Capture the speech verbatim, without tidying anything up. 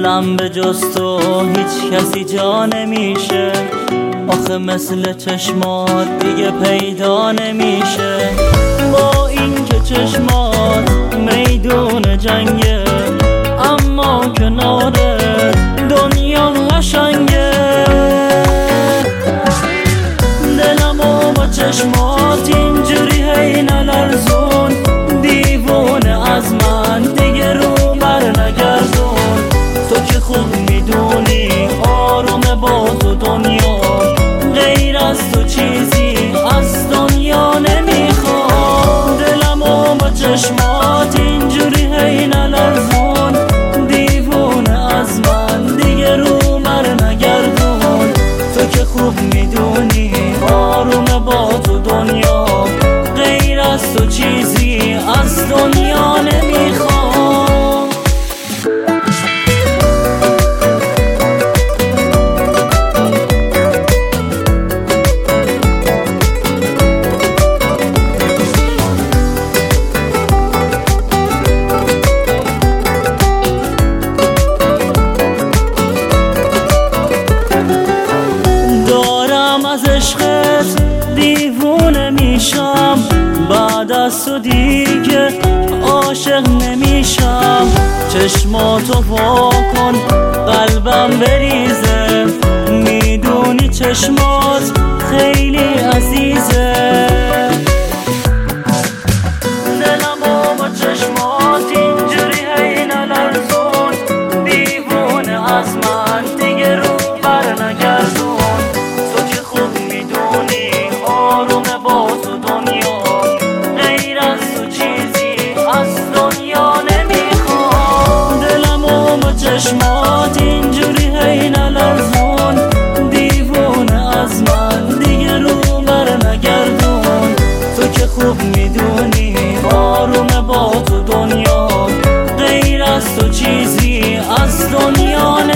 دلم به جز تو هیچ کسی جا نمیشه، آخه مثل چشمات دیگه پیدا نمیشه. با این که چشمات میدون جنگه، اما کناره دنیا قشنگه. دلمو با چشمات اینجوری هی نلرزون، دیوونه از من دیگه رو بر نگردون. تو که خوب میدونی آرومه با تو دنیا، غیر از تو چیزی از دنیا نمیخوام. دلمو با چشمات اینجوری هی نلرزون، دیوونه از من دیگه رو بر نگردون. تو که خوب میدونی آرومه با تو دنیا، غیر از تو چیزی از دنیا نمیخوام. از عشقت دیوونه میشم، بعد از تو دیگه عاشق نمیشم. چشماتو وا کن قلبم بریزه، میدونی چشمات خیلی عزیزه. دلمو با چشمات اینجوری هی نلرزون، دیوونه از من دیگه رو بر نگردون. آرومه با تو دنیا، غیر از تو چیزی از دنیا نمیخوام. دلمو با چشمات اینجوری هی نلرزون، دیوونه از من دیگه رو بر نگردون. تو که خوب میدونی آرومه با تو دنیا، غیر از تو چیزی از دنیا نمیخوام.